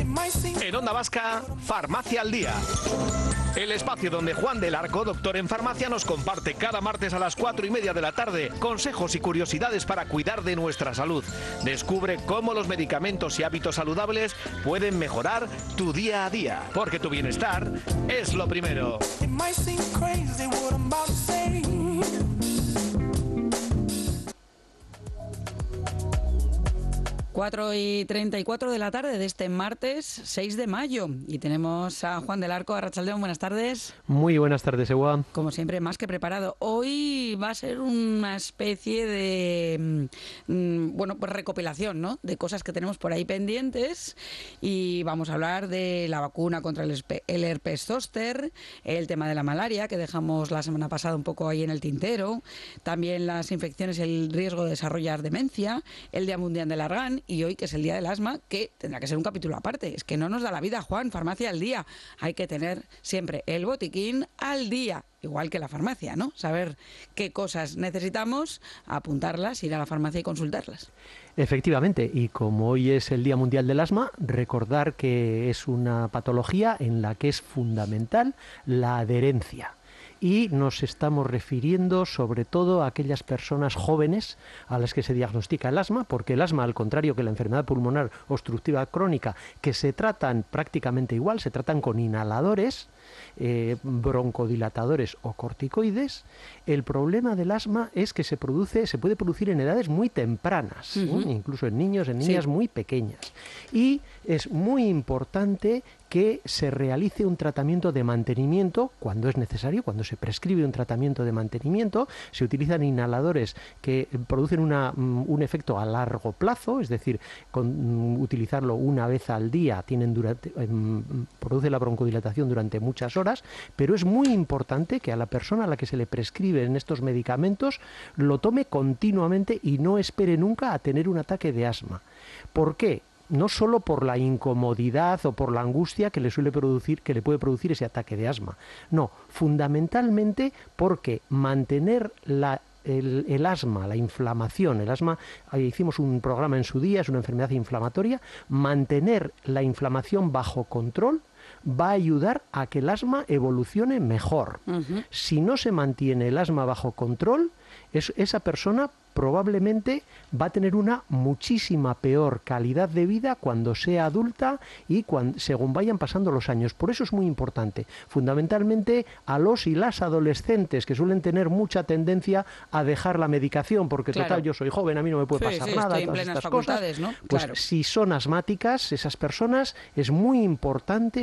En Onda Vasca, Farmacia al Día. El espacio donde Juan del Arco, doctor en farmacia, nos comparte cada martes a las 4:30 de la tarde consejos y curiosidades para cuidar de nuestra salud. Descubre cómo los medicamentos y hábitos saludables pueden mejorar tu día a día, porque tu bienestar es lo primero. 4:34 de la tarde de este martes 6 de mayo y tenemos a Juan del Arco. Arratsaldeon, buenas tardes. Muy buenas tardes, Ewa. Como siempre, más que preparado. Hoy va a ser una especie de pues recopilación, ¿no?, de cosas que tenemos por ahí pendientes, y vamos a hablar de la vacuna contra el herpes zóster, el tema de la malaria, que dejamos la semana pasada un poco ahí en el tintero, también las infecciones y el riesgo de desarrollar demencia, el Día Mundial del Argán, y hoy, que es el Día del Asma, que tendrá que ser un capítulo aparte. Es que no nos da la vida, Juan. Farmacia al día. Hay que tener siempre el botiquín al día, igual que la farmacia, ¿no? Saber qué cosas necesitamos, apuntarlas, ir a la farmacia y consultarlas. Efectivamente, y como hoy es el Día Mundial del Asma, recordar que es una patología en la que es fundamental la adherencia. Y nos estamos refiriendo sobre todo a aquellas personas jóvenes a las que se diagnostica el asma, porque el asma, al contrario que la enfermedad pulmonar obstructiva crónica, que se tratan prácticamente igual, se tratan con inhaladores, broncodilatadores o corticoides. El problema del asma es que se puede producir en edades muy tempranas, incluso en niños, en niñas muy pequeñas. Y es muy importante que se realice un tratamiento de mantenimiento cuando es necesario, cuando se prescribe un tratamiento de mantenimiento. Se utilizan inhaladores que producen un efecto a largo plazo, es decir, utilizarlo una vez al día produce la broncodilatación durante muchas horas, pero es muy importante que a la persona a la que se le prescriben estos medicamentos lo tome continuamente y no espere nunca a tener un ataque de asma. ¿Por qué? No solo por la incomodidad o por la angustia que le puede producir ese ataque de asma. No, fundamentalmente porque mantener el asma, la inflamación, el asma, hicimos un programa en su día, es una enfermedad inflamatoria, mantener la inflamación bajo control va a ayudar a que el asma evolucione mejor. Si no se mantiene el asma bajo control, esa persona probablemente va a tener una muchísima peor calidad de vida cuando sea adulta y según vayan pasando los años. Por eso es muy importante, fundamentalmente a los y las adolescentes, que suelen tener mucha tendencia a dejar la medicación, porque total, yo soy joven, a mí no me puede pasar nada, todas estas cosas, ¿no? Pues si son asmáticas, esas personas, es muy importante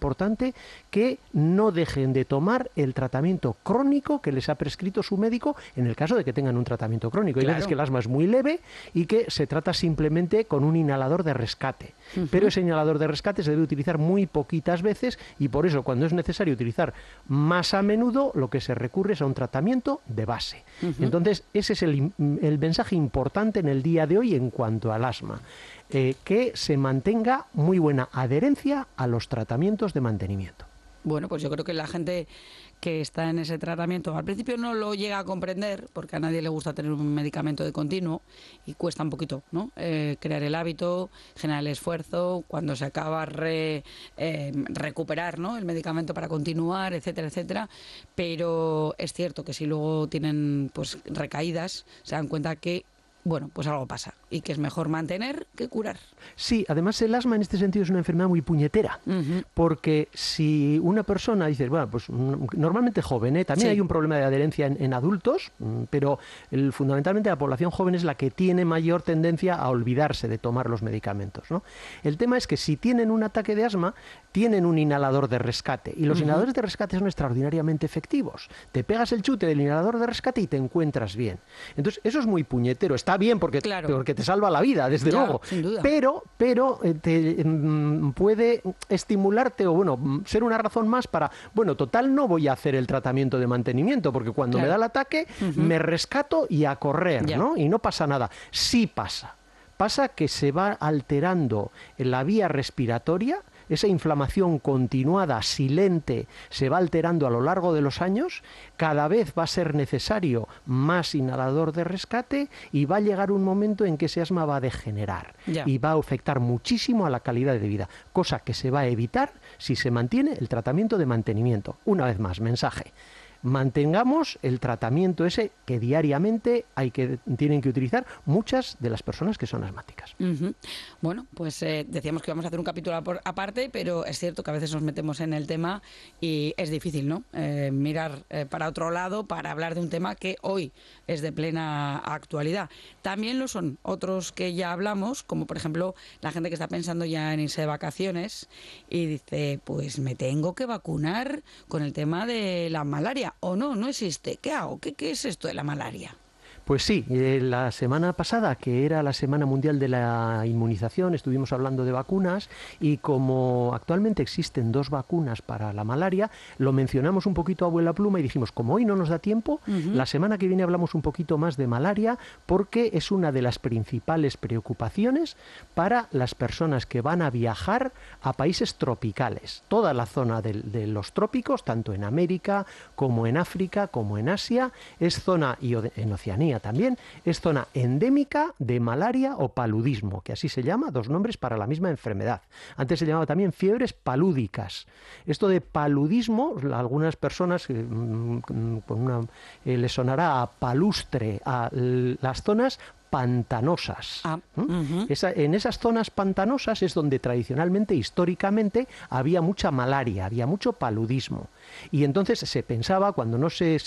que no dejen de tomar el tratamiento crónico que les ha prescrito su médico, en el caso de que tengan un tratamiento crónico. Hay veces que el asma es muy leve y que se trata simplemente con un inhalador de rescate. Pero ese inhalador de rescate se debe utilizar muy poquitas veces, y por eso, cuando es necesario utilizar más a menudo, lo que se recurre es a un tratamiento de base. Entonces, ese es el mensaje importante en el día de hoy en cuanto al asma. Que se mantenga muy buena adherencia a los tratamientos de mantenimiento. Bueno, pues yo creo que la gente que está en ese tratamiento al principio no lo llega a comprender, porque a nadie le gusta tener un medicamento de continuo y cuesta un poquito, ¿no? Crear el hábito, generar el esfuerzo, cuando se acaba recuperar, ¿no?, el medicamento para continuar, etcétera, etcétera. Pero es cierto que si luego tienen pues recaídas, se dan cuenta que pues algo pasa y que es mejor mantener que curar. Sí, además el asma en este sentido es una enfermedad muy puñetera, porque si una persona dice, bueno, pues normalmente joven, también hay un problema de adherencia en adultos, pero fundamentalmente la población joven es la que tiene mayor tendencia a olvidarse de tomar los medicamentos, ¿no? El tema es que si tienen un ataque de asma, tienen un inhalador de rescate, y los inhaladores de rescate son extraordinariamente efectivos. Te pegas el chute del inhalador de rescate y te encuentras bien. Entonces, eso es muy puñetero. Está bien porque te salva la vida, desde luego. Sin duda. Pero puede estimularte o ser una razón más para, total, no voy a hacer el tratamiento de mantenimiento, porque cuando me da el ataque me rescato y a correr, ¿no? Y no pasa nada. Sí pasa. Pasa que se va alterando la vía respiratoria, esa inflamación continuada, silente, se va alterando a lo largo de los años, cada vez va a ser necesario más inhalador de rescate y va a llegar un momento en que ese asma va a degenerar y va a afectar muchísimo a la calidad de vida, cosa que se va a evitar si se mantiene el tratamiento de mantenimiento. Una vez más, mensaje. Mantengamos el tratamiento ese que diariamente tienen que utilizar muchas de las personas que son asmáticas. Bueno, pues decíamos que íbamos a hacer un capítulo aparte, pero es cierto que a veces nos metemos en el tema y es difícil, ¿no? Mirar para otro lado para hablar de un tema que hoy es de plena actualidad. También lo son otros que ya hablamos, como por ejemplo la gente que está pensando ya en irse de vacaciones y dice, pues me tengo que vacunar con el tema de la malaria. O no existe. ¿Qué hago? ¿Qué es esto de la malaria? Pues sí, la semana pasada, que era la Semana Mundial de la Inmunización, estuvimos hablando de vacunas y como actualmente existen 2 vacunas para la malaria, lo mencionamos un poquito a vuela pluma y dijimos, como hoy no nos da tiempo, la semana que viene hablamos un poquito más de malaria porque es una de las principales preocupaciones para las personas que van a viajar a países tropicales. Toda la zona de los trópicos, tanto en América como en África, como en Asia, es zona, y en Oceanía también, es zona endémica de malaria o paludismo, que así se llama, 2 nombres para la misma enfermedad. Antes se llamaba también fiebres palúdicas. Esto de paludismo, a algunas personas les sonará a palustre, a las zonas pantanosas. En esas zonas pantanosas es donde tradicionalmente, históricamente, había mucha malaria, había mucho paludismo. Y entonces se pensaba, cuando no se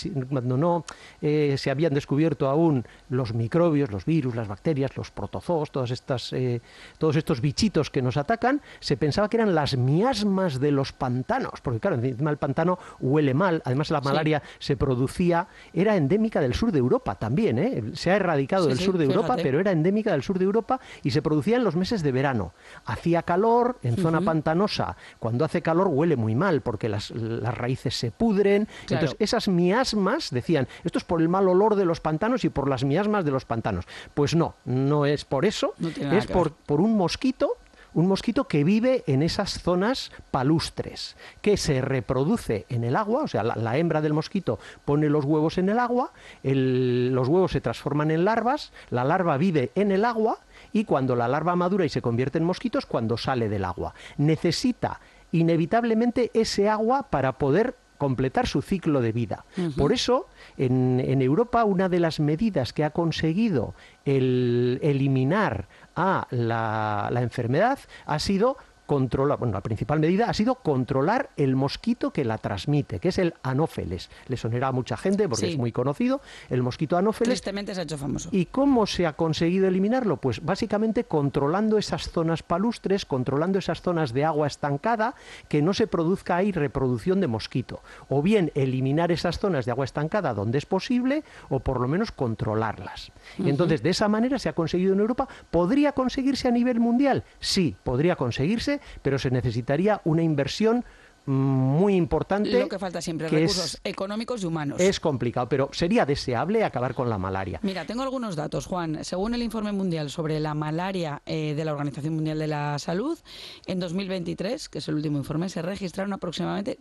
habían descubierto aún los microbios, los virus, las bacterias, los protozoos, todos estos bichitos que nos atacan, se pensaba que eran las miasmas de los pantanos, porque claro, encima el pantano huele mal, además la malaria se producía, era endémica del sur de Europa también, se ha erradicado del sur de Europa, pero era endémica del sur de Europa y se producía en los meses de verano. Hacía calor en zona pantanosa. Cuando hace calor huele muy mal porque las raíces se pudren. Claro. Entonces esas miasmas decían, esto es por el mal olor de los pantanos y por las miasmas de los pantanos. Pues no es por eso, es por un mosquito. Un mosquito que vive en esas zonas palustres, que se reproduce en el agua, o sea, la hembra del mosquito pone los huevos en el agua, los huevos se transforman en larvas, la larva vive en el agua y cuando la larva madura y se convierte en mosquitos, cuando sale del agua. Necesita inevitablemente ese agua para poder completar su ciclo de vida. Por eso, en Europa, una de las medidas que ha conseguido eliminar a la enfermedad ha sido la principal medida ha sido controlar el mosquito que la transmite, que es el anófeles. Le sonará a mucha gente porque es muy conocido, el mosquito anófeles. Tristemente se ha hecho famoso. ¿Y cómo se ha conseguido eliminarlo? Pues básicamente controlando esas zonas palustres, controlando esas zonas de agua estancada, que no se produzca ahí reproducción de mosquito. O bien eliminar esas zonas de agua estancada donde es posible, o por lo menos controlarlas. Entonces, de esa manera se ha conseguido en Europa. ¿Podría conseguirse a nivel mundial? Sí, podría conseguirse, pero se necesitaría una inversión muy importante. Lo que falta siempre, recursos económicos y humanos. Es complicado, pero sería deseable acabar con la malaria. Mira, tengo algunos datos, Juan. Según el informe mundial sobre la malaria de la Organización Mundial de la Salud, en 2023, que es el último informe, se registraron aproximadamente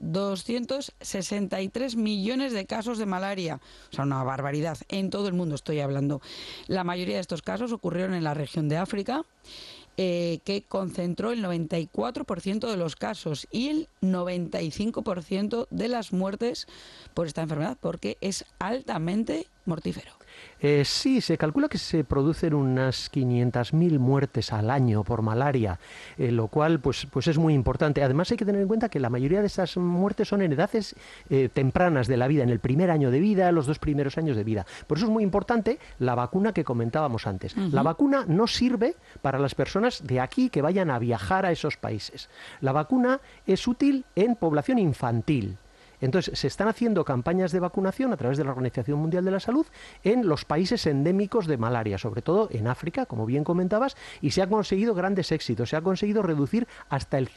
263 millones de casos de malaria. O sea, una barbaridad. En todo el mundo estoy hablando. La mayoría de estos casos ocurrieron en la región de África, que concentró el 94% de los casos y el 95% de las muertes por esta enfermedad, porque es altamente mortífero. Sí, se calcula que se producen unas 500.000 muertes al año por malaria, lo cual pues es muy importante. Además hay que tener en cuenta que la mayoría de esas muertes son en edades tempranas de la vida, en el primer año de vida, los 2 primeros años de vida. Por eso es muy importante la vacuna que comentábamos antes. La vacuna no sirve para las personas de aquí que vayan a viajar a esos países. La vacuna es útil en población infantil. Entonces, se están haciendo campañas de vacunación a través de la Organización Mundial de la Salud en los países endémicos de malaria, sobre todo en África, como bien comentabas, y se han conseguido grandes éxitos. Se ha conseguido reducir hasta el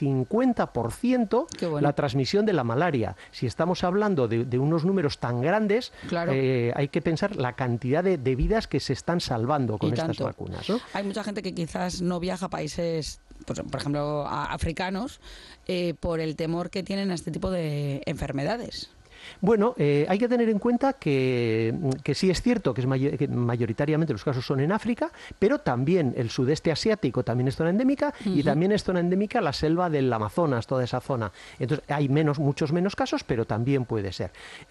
50% la transmisión de la malaria. Si estamos hablando de unos números tan grandes, hay que pensar la cantidad de vidas que se están salvando con estas vacunas, ¿no? Hay mucha gente que quizás no viaja a países pues, por ejemplo, africanos, por el temor que tienen a este tipo de enfermedades. Bueno, hay que tener en cuenta que sí es cierto que que mayoritariamente los casos son en África, pero también el sudeste asiático también es zona endémica y también es zona endémica la selva del Amazonas, toda esa zona. Entonces hay muchos menos casos, pero también puede ser.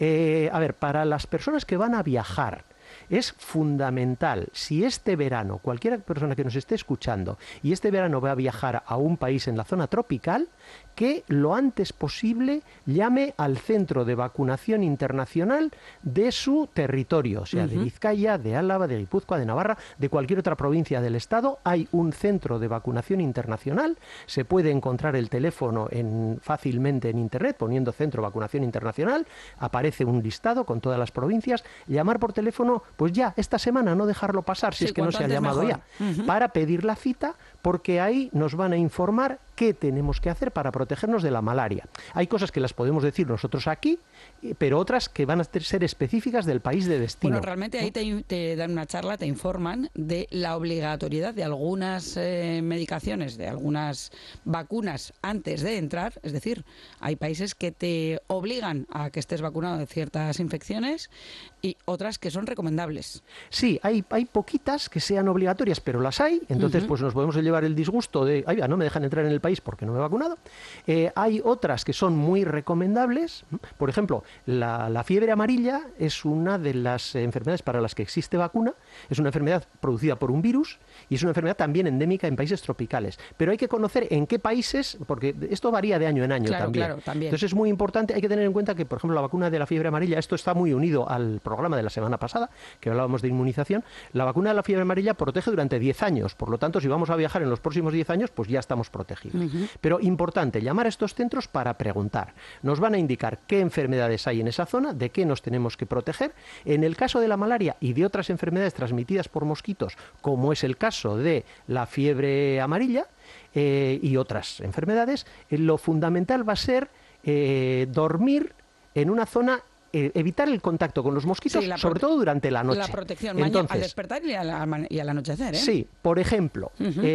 A ver, para las personas que van a viajar, es fundamental, si este verano, cualquier persona que nos esté escuchando, y este verano va a viajar a un país en la zona tropical, que lo antes posible llame al centro de vacunación internacional de su territorio, o sea, de Vizcaya, de Álava, de Guipúzcoa, de Navarra, de cualquier otra provincia del Estado. Hay un centro de vacunación internacional, se puede encontrar el teléfono fácilmente en Internet, poniendo centro de vacunación internacional, aparece un listado con todas las provincias, llamar por teléfono, pues ya, esta semana, no dejarlo pasar, si es que no se ha llamado ya, para pedir la cita, porque ahí nos van a informar qué tenemos que hacer para protegernos de la malaria. Hay cosas que las podemos decir nosotros aquí, pero otras que van a ser específicas del país de destino. Bueno, realmente ahí te dan una charla, te informan de la obligatoriedad de algunas medicaciones, de algunas vacunas antes de entrar. Es decir, hay países que te obligan a que estés vacunado de ciertas infecciones y otras que son recomendables. Sí, hay poquitas que sean obligatorias, pero las hay. Entonces, pues nos podemos llevar el disgusto de, ay, no me dejan entrar en el país porque no me he vacunado. Hay otras que son muy recomendables. Por ejemplo, la fiebre amarilla es una de las enfermedades para las que existe vacuna. Es una enfermedad producida por un virus y es una enfermedad también endémica en países tropicales. Pero hay que conocer en qué países, porque esto varía de año en año también. Claro, también. Entonces es muy importante, hay que tener en cuenta que, por ejemplo, la vacuna de la fiebre amarilla, esto está muy unido al programa de la semana pasada, que hablábamos de inmunización. La vacuna de la fiebre amarilla protege durante 10 años. Por lo tanto, si vamos a viajar en los próximos 10 años, pues ya estamos protegidos. Pero importante, llamar a estos centros para preguntar. Nos van a indicar qué enfermedades hay en esa zona, de qué nos tenemos que proteger. En el caso de la malaria y de otras enfermedades transmitidas por mosquitos, como es el caso de la fiebre amarilla y otras enfermedades, lo fundamental va a ser dormir en una zona, evitar el contacto con los mosquitos, sobre todo durante la noche. La protección Entonces, al despertar y al anochecer, ¿eh? Sí, por ejemplo,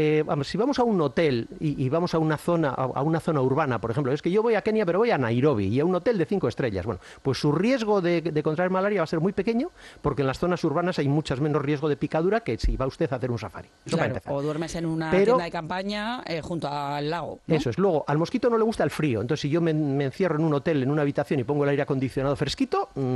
si vamos a un hotel y vamos a una zona urbana, por ejemplo, es que yo voy a Kenia pero voy a Nairobi y a un hotel de 5 estrellas, bueno, pues su riesgo de contraer malaria va a ser muy pequeño, porque en las zonas urbanas hay mucho menos riesgo de picadura que si va usted a hacer un safari. Claro, o duermes en una tienda de campaña junto al lago, ¿no? Eso es. Luego, al mosquito no le gusta el frío, entonces si yo me encierro en un hotel, en una habitación y pongo el aire acondicionado fresquito,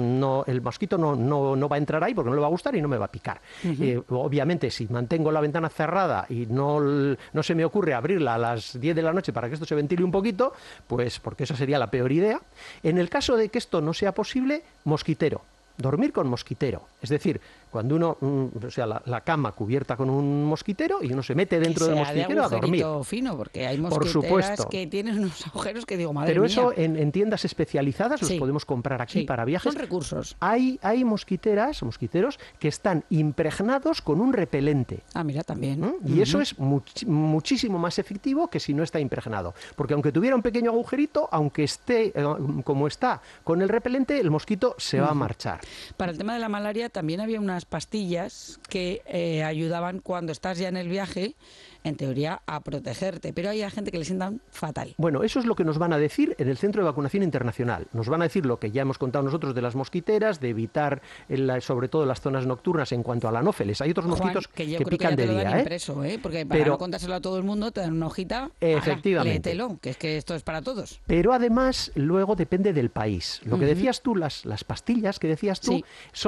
el mosquito no va a entrar ahí porque no le va a gustar y no me va a picar. Obviamente, si mantengo la ventana cerrada y no se me ocurre abrirla a las 10 de la noche para que esto se ventile un poquito, pues porque esa sería la peor idea. En el caso de que esto no sea posible, mosquitero. Dormir con mosquitero. Es decir, cuando uno, o sea, la cama cubierta con un mosquitero y uno se mete dentro del mosquitero a dormir. Fino, porque hay mosquiteras que tienen unos agujeros que digo, madre mía. Pero eso en tiendas especializadas los podemos comprar aquí para viajes. Son recursos. Hay mosquiteros que están impregnados con un repelente. Ah, mira, también. Y eso es muchísimo más efectivo que si no está impregnado. Porque aunque tuviera un pequeño agujerito, aunque esté como está con el repelente, el mosquito se va a marchar. Para el tema de la malaria también había unas pastillas que ayudaban cuando estás ya en el viaje, en teoría, a protegerte, pero hay gente que le sientan fatal. Bueno, eso es lo que nos van a decir en el Centro de Vacunación Internacional. Nos van a decir lo que ya hemos contado nosotros de las mosquiteras, de evitar sobre todo las zonas nocturnas en cuanto a la anófeles. Hay otros mosquitos que pican de día, impreso, porque para no contárselo a todo el mundo te dan una hojita, efectivamente, léetelo, que es que esto es para todos. Pero además luego depende del país. Lo que decías tú, las pastillas que decías tú,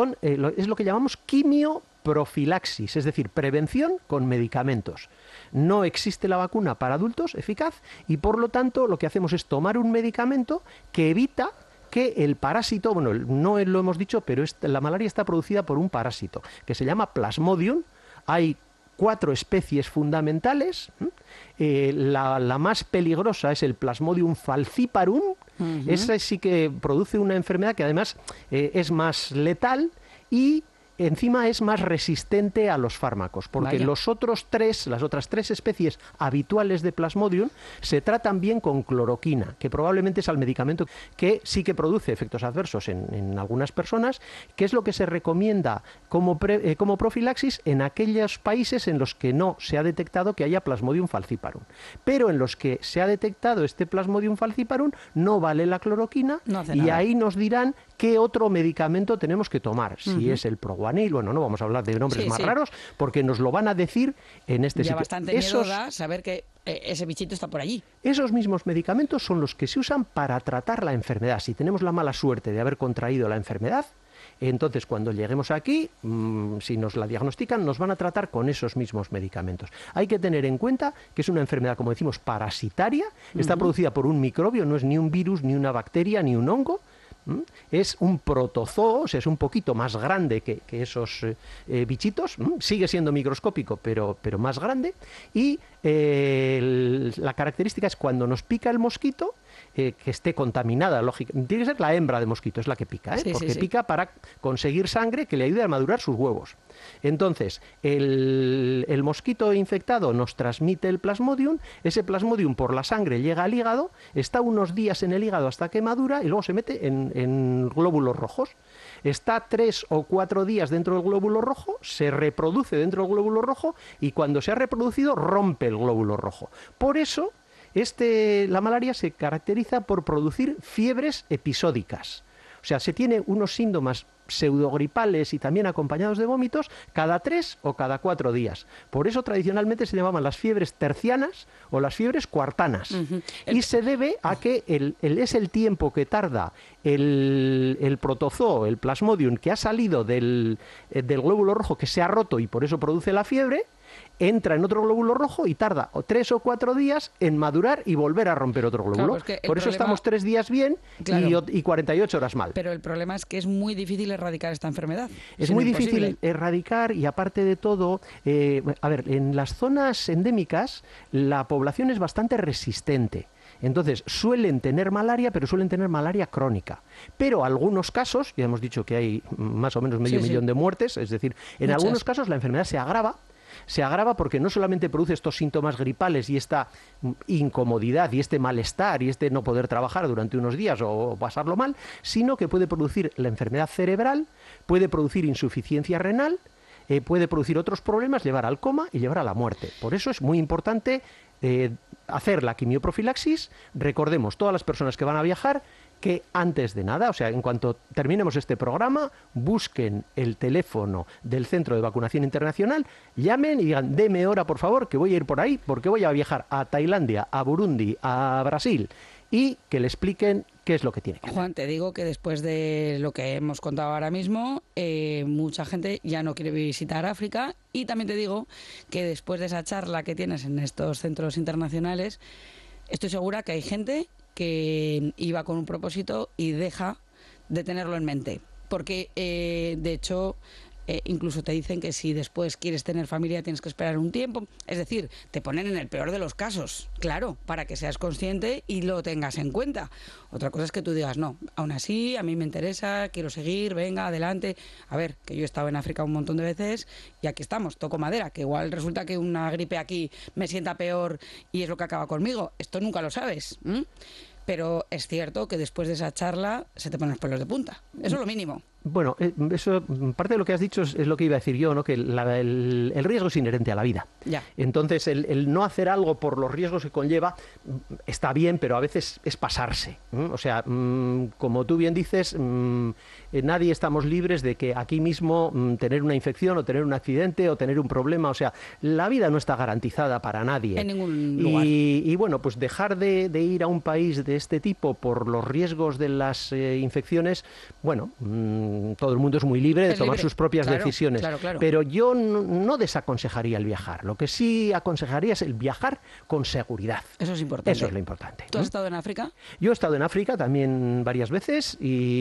es lo que llamamos quimioprofilaxis, es decir, prevención con medicamentos. No existe la vacuna para adultos eficaz y por lo tanto lo que hacemos es tomar un medicamento que evita que el parásito, bueno, no lo hemos dicho, pero la malaria está producida por un parásito que se llama Plasmodium. Hay 4 especies fundamentales. La más peligrosa es el Plasmodium falciparum. Esa sí que produce una enfermedad que además es más letal y encima es más resistente a los fármacos, porque Vaya. las otras tres especies habituales de Plasmodium se tratan bien con cloroquina, que probablemente es el medicamento que sí que produce efectos adversos en algunas personas, que es lo que se recomienda como profilaxis en aquellos países en los que no se ha detectado que haya Plasmodium falciparum. Pero en los que se ha detectado este Plasmodium falciparum no vale la cloroquina, No hace y nada. ahí nos dirán qué otro medicamento tenemos que tomar, si es el Proguanil, bueno, no vamos a hablar de nombres Sí, más sí. raros, porque nos lo van a decir en este Ya sitio. bastante miedo da saber que ese bichito está por allí. Esos mismos medicamentos son los que se usan para tratar la enfermedad. Si tenemos la mala suerte de haber contraído la enfermedad, entonces cuando lleguemos aquí, si nos la diagnostican, nos van a tratar con esos mismos medicamentos. Hay que tener en cuenta que es una enfermedad, como decimos, parasitaria, está producida por un microbio, no es ni un virus, ni una bacteria, ni un hongo. Es un protozoo, o sea, es un poquito más grande que esos bichitos, sigue siendo microscópico, pero más grande, y la característica es cuando nos pica el mosquito, que esté contaminada, lógicamente. Tiene que ser la hembra de mosquito, es la que pica, Sí, porque sí. pica para conseguir sangre que le ayude a madurar sus huevos. Entonces, el mosquito infectado nos transmite el Plasmodium, ese Plasmodium por la sangre llega al hígado, está unos días en el hígado hasta que madura y luego se mete en glóbulos rojos. Está 3 o 4 días dentro del glóbulo rojo, se reproduce dentro del glóbulo rojo y cuando se ha reproducido rompe el glóbulo rojo. Por eso, la malaria se caracteriza por producir fiebres episódicas. O sea, se tiene unos síntomas pseudogripales y también acompañados de vómitos cada 3 o cada 4 días. Por eso tradicionalmente se llamaban las fiebres tercianas o las fiebres cuartanas. Y se debe a que es el tiempo que tarda el protozoo, el Plasmodium, que ha salido del glóbulo rojo, que se ha roto y por eso produce la fiebre, entra en otro glóbulo rojo y tarda 3 o 4 días en madurar y volver a romper otro glóbulo. Claro, pues que el por eso problema- estamos 3 días bien Claro. y 48 horas mal. Pero el problema es que es muy difícil erradicar esta enfermedad. Es Sino muy imposible. difícil erradicar y aparte de todo, en las zonas endémicas la población es bastante resistente. Entonces, suelen tener malaria, pero suelen tener malaria crónica. Pero algunos casos, ya hemos dicho que hay más o menos medio Sí, sí. millón de muertes, es decir, en Muchas. algunos casos la enfermedad se agrava. Se agrava porque no solamente produce estos síntomas gripales y esta incomodidad y este malestar y este no poder trabajar durante unos días o pasarlo mal, sino que puede producir la enfermedad cerebral, puede producir insuficiencia renal, puede producir otros problemas, llevar al coma y llevar a la muerte. Por eso es muy importante hacer la quimioprofilaxis. Recordemos, todas las personas que van a viajar, que antes de nada, o sea, en cuanto terminemos este programa, busquen el teléfono del Centro de Vacunación Internacional, llamen y digan, deme hora, por favor, que voy a ir por ahí, porque voy a viajar a Tailandia, a Burundi, a Brasil, y que le expliquen qué es lo que tiene que hacer. Juan, te digo que después de lo que hemos contado ahora mismo, mucha gente ya no quiere visitar África, y también te digo que después de esa charla que tienes en estos centros internacionales, estoy segura que hay gente que iba con un propósito y deja de tenerlo en mente. Porque, de hecho, incluso te dicen que si después quieres tener familia tienes que esperar un tiempo. Es decir, te ponen en el peor de los casos, claro, para que seas consciente y lo tengas en cuenta. Otra cosa es que tú digas, no, aún así, a mí me interesa, quiero seguir, venga, adelante. A ver, que yo he estado en África un montón de veces y aquí estamos, toco madera, que igual resulta que una gripe aquí me sienta peor y es lo que acaba conmigo. Esto nunca lo sabes. Pero es cierto que después de esa charla se te ponen los pelos de punta. Eso es lo mínimo. Bueno, eso, parte de lo que has dicho es lo que iba a decir yo, ¿no? Que el riesgo es inherente a la vida. Ya. Entonces, el no hacer algo por los riesgos que conlleva está bien, pero a veces es pasarse. O sea, como tú bien dices, nadie estamos libres de que aquí mismo tener una infección o tener un accidente o tener un problema. O sea, la vida no está garantizada para nadie. En ningún lugar. Y bueno, pues dejar de ir a un país de este tipo por los riesgos de las infecciones, bueno, todo el mundo es muy libre de Es tomar libre, sus propias claro, decisiones. claro. Pero yo no desaconsejaría el viajar. Lo que sí aconsejaría es el viajar con seguridad. Eso es importante. Eso es lo importante. ¿Tú has estado en África? Yo he estado en África también varias veces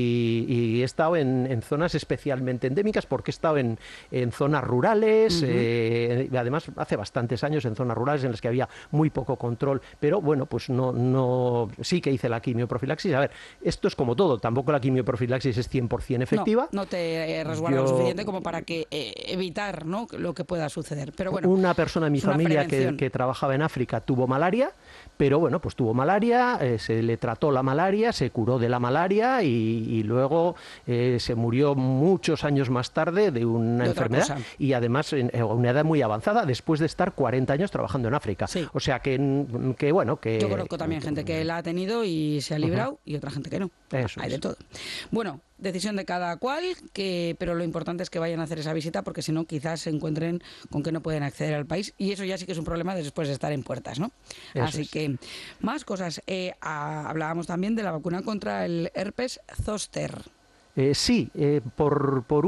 y he estado en zonas especialmente endémicas porque he estado en zonas rurales, además hace bastantes años en zonas rurales en las que había muy poco control, pero bueno, pues sí que hice la quimioprofilaxis. A ver, esto es como todo, tampoco la quimioprofilaxis es 100% efectiva. efectiva. No te resguarda lo suficiente como para que evitar, ¿no?, lo que pueda suceder. Pero bueno, una persona en mi familia que trabajaba en África tuvo malaria, pero bueno, pues tuvo malaria, se le trató la malaria, se curó de la malaria y luego se murió muchos años más tarde de una enfermedad y además a una edad muy avanzada, después de estar 40 años trabajando en África. Sí. O sea que bueno, que... Yo conozco también gente que la ha tenido y se ha librado y otra gente que no. Eso Hay es. de todo. Bueno, decisión de cada cual, pero lo importante es que vayan a hacer esa visita porque si no quizás se encuentren con que no pueden acceder al país y eso ya sí que es un problema después de estar en puertas, ¿no? Así que más cosas. Hablábamos también de la vacuna contra el herpes zóster. Sí, por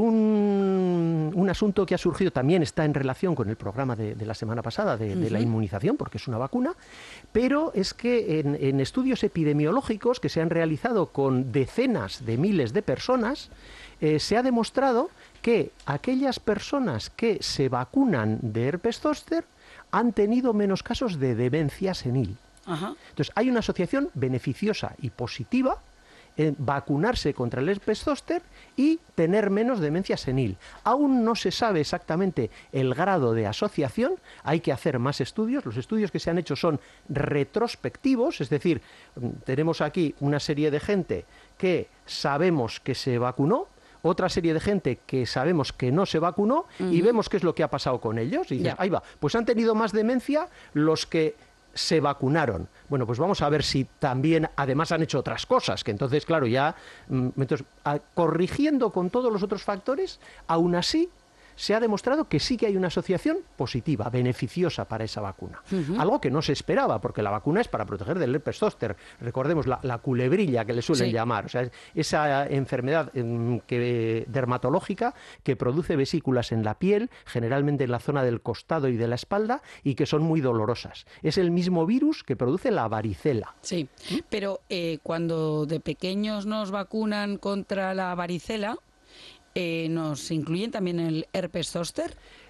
un asunto que ha surgido, también está en relación con el programa de la semana pasada de la inmunización, porque es una vacuna, pero es que en estudios epidemiológicos que se han realizado con decenas de miles de personas, se ha demostrado que aquellas personas que se vacunan de herpes zóster han tenido menos casos de demencia senil. Ajá. Entonces, hay una asociación beneficiosa y positiva en vacunarse contra el herpes zóster y tener menos demencia senil. Aún no se sabe exactamente el grado de asociación, hay que hacer más estudios. Los estudios que se han hecho son retrospectivos, es decir, tenemos aquí una serie de gente que sabemos que se vacunó, otra serie de gente que sabemos que no se vacunó y vemos qué es lo que ha pasado con ellos. Y dices, ahí va, pues han tenido más demencia los que se vacunaron. Bueno, pues vamos a ver si también además han hecho otras cosas, que entonces, claro, ya corrigiendo con todos los otros factores, aún así se ha demostrado que sí que hay una asociación positiva, beneficiosa para esa vacuna. Algo que no se esperaba, porque la vacuna es para proteger del herpes zóster. Recordemos la culebrilla que le suelen llamar, o sea, esa enfermedad dermatológica que produce vesículas en la piel, generalmente en la zona del costado y de la espalda, y que son muy dolorosas. Es el mismo virus que produce la varicela. Sí, pero cuando de pequeños nos vacunan contra la varicela, ¿nos incluyen también el herpes zóster?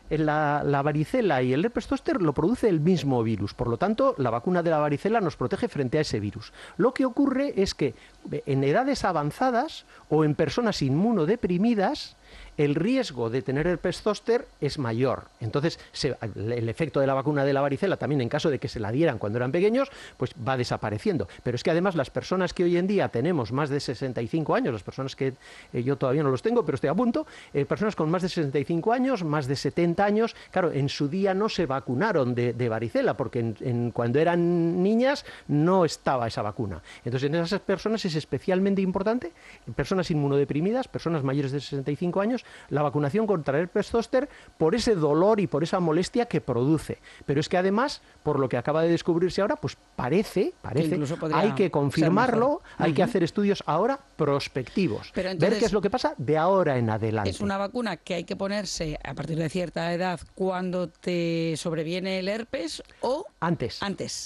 La varicela y el herpes zóster lo produce el mismo virus, por lo tanto la vacuna de la varicela nos protege frente a ese virus. Lo que ocurre es que en edades avanzadas o en personas inmunodeprimidas el riesgo de tener herpes zóster es mayor. Entonces, el efecto de la vacuna de la varicela, también en caso de que se la dieran cuando eran pequeños, pues va desapareciendo. Pero es que además las personas que hoy en día tenemos más de 65 años, las personas que yo todavía no los tengo, pero estoy a punto, personas con más de 65 años, más de 70 años, claro, en su día no se vacunaron de varicela, porque cuando eran niñas no estaba esa vacuna. Entonces, en esas personas es especialmente importante, en personas inmunodeprimidas, personas mayores de 65 años, la vacunación contra el herpes zóster por ese dolor y por esa molestia que produce. Pero es que además, por lo que acaba de descubrirse ahora, pues parece, hay que confirmarlo, hay que hacer estudios ahora prospectivos, pero entonces, ver qué es lo que pasa de ahora en adelante. Es una vacuna que hay que ponerse a partir de cierta edad cuando te sobreviene el herpes o antes,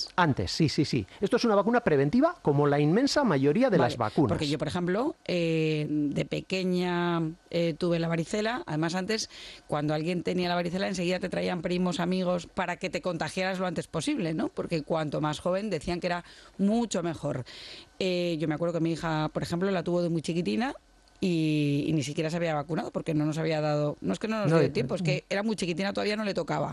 sí. Esto es una vacuna preventiva como la inmensa mayoría de las vacunas. Porque yo, por ejemplo, de pequeña tuve la varicela. Además, antes, cuando alguien tenía la varicela, enseguida te traían primos, amigos, para que te contagiaras lo antes posible, ¿no? Porque cuanto más joven decían que era mucho mejor. Yo me acuerdo que mi hija, por ejemplo, la tuvo de muy chiquitina y ni siquiera se había vacunado porque no nos había dado... No es que no nos dio tiempo, es que era muy chiquitina, todavía no le tocaba.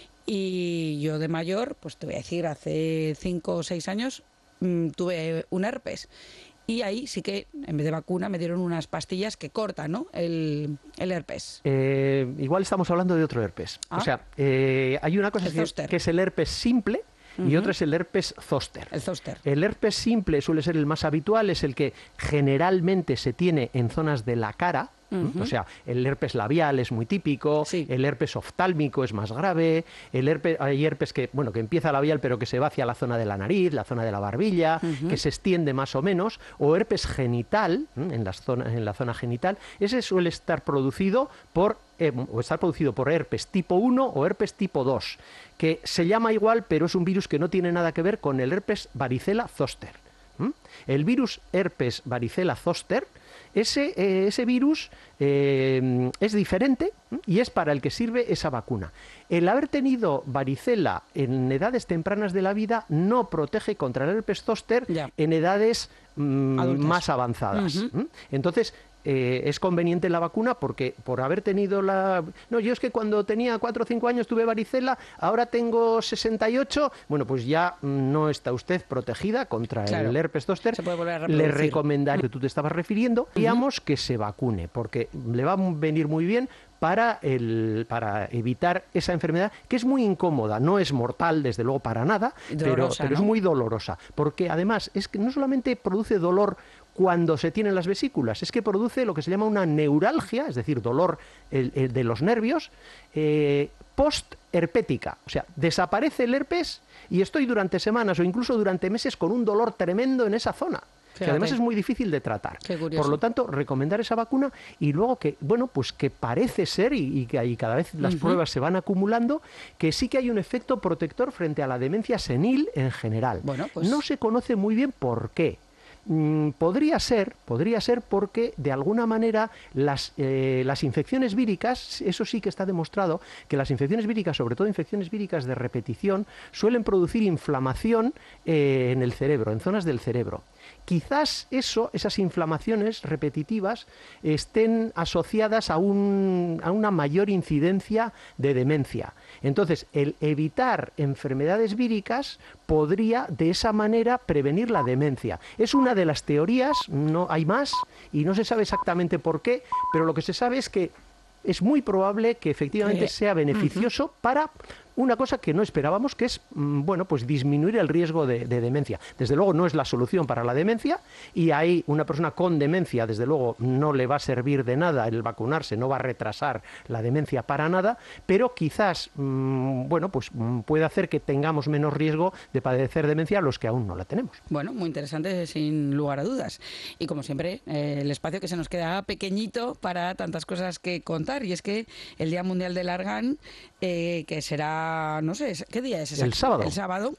Y yo de mayor, pues te voy a decir, hace 5 o 6 años tuve un herpes. Y ahí sí que, en vez de vacuna, me dieron unas pastillas que cortan, ¿no?, el herpes. Igual estamos hablando de otro herpes. O sea, hay una cosa que es el herpes simple y otra es el herpes zóster. El zóster. El herpes simple suele ser el más habitual, es el que generalmente se tiene en zonas de la cara. O sea, el herpes labial es muy típico, el herpes oftálmico es más grave, hay herpes que empieza labial pero que se va hacia la zona de la nariz, la zona de la barbilla, que se extiende más o menos, o herpes genital, en la zona genital. Ese suele estar producido por herpes tipo 1 o herpes tipo 2, que se llama igual, pero es un virus que no tiene nada que ver con el herpes varicela zóster. El virus herpes varicela zóster, ese virus es diferente y es para el que sirve esa vacuna. El haber tenido varicela en edades tempranas de la vida no protege contra el herpes zóster en edades más avanzadas. Entonces, es conveniente la vacuna porque por haber tenido la... No, yo es que cuando tenía 4 o 5 años tuve varicela, ahora tengo 68, bueno, pues ya no está usted protegida contra el herpes zóster. Se puede volver a le reproducir. recomendaría, que tú te estabas refiriendo, digamos que se vacune, porque le va a venir muy bien para evitar esa enfermedad, que es muy incómoda, no es mortal, desde luego, para nada, pero es muy dolorosa, porque además es que no solamente produce dolor cuando se tienen las vesículas, es que produce lo que se llama una neuralgia, es decir, dolor de los nervios, post-herpética, o sea, desaparece el herpes y estoy durante semanas o incluso durante meses con un dolor tremendo en esa zona. Que además es muy difícil de tratar. Por lo tanto, recomendar esa vacuna y luego que, bueno, pues que parece ser, y cada vez las pruebas se van acumulando, que sí que hay un efecto protector frente a la demencia senil en general. Bueno, pues... No se conoce muy bien por qué. Podría ser porque de alguna manera las infecciones víricas, eso sí que está demostrado, que las infecciones víricas, sobre todo infecciones víricas de repetición, suelen producir inflamación en el cerebro, en zonas del cerebro. Quizás esas inflamaciones repetitivas estén asociadas a una mayor incidencia de demencia. Entonces, el evitar enfermedades víricas podría de esa manera prevenir la demencia. Es una de las teorías, no hay más, y no se sabe exactamente por qué, pero lo que se sabe es que es muy probable que efectivamente sea beneficioso para una cosa que no esperábamos, que es, bueno, pues disminuir el riesgo de demencia. Desde luego no es la solución para la demencia, y hay una persona con demencia, desde luego no le va a servir de nada el vacunarse, no va a retrasar la demencia para nada, pero quizás, bueno, pues puede hacer que tengamos menos riesgo de padecer demencia a los que aún no la tenemos. Bueno, muy interesante, sin lugar a dudas. Y como siempre, el espacio que se nos queda pequeñito para tantas cosas que contar, y es que el Día Mundial del Argán, que será, no sé, ¿qué día es? El sábado. El sábado.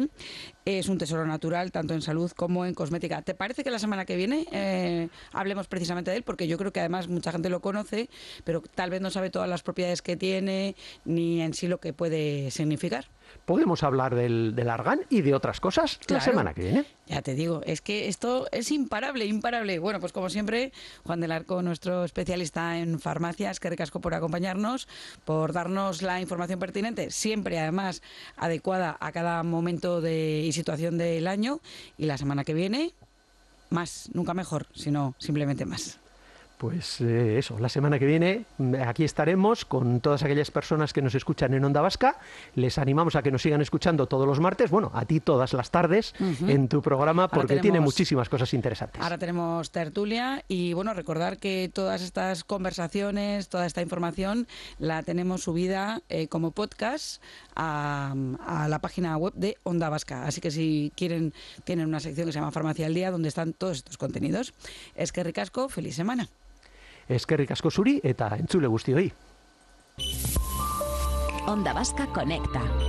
Es un tesoro natural, tanto en salud como en cosmética. ¿Te parece que la semana que viene hablemos precisamente de él? Porque yo creo que además mucha gente lo conoce, pero tal vez no sabe todas las propiedades que tiene, ni en sí lo que puede significar. Podemos hablar del argán y de otras cosas la semana que viene. Ya te digo, es que esto es imparable, imparable. Bueno, pues como siempre, Juan del Arco, nuestro especialista en farmacias, que ricasco por acompañarnos, por darnos la información pertinente, siempre además adecuada a cada momento y situación del año. Y la semana que viene, más, nunca mejor, sino simplemente más. Pues eso, la semana que viene aquí estaremos con todas aquellas personas que nos escuchan en Onda Vasca. Les animamos a que nos sigan escuchando todos los martes, bueno, a ti todas las tardes en tu programa, porque tiene muchísimas cosas interesantes. Ahora tenemos tertulia y, bueno, recordar que todas estas conversaciones, toda esta información la tenemos subida como podcast a la página web de Onda Vasca. Así que si quieren, tienen una sección que se llama Farmacia al Día, donde están todos estos contenidos. Es que ricasco, feliz semana. Eskerrik asko zuri eta entzule guztioi. Onda Vasca conecta.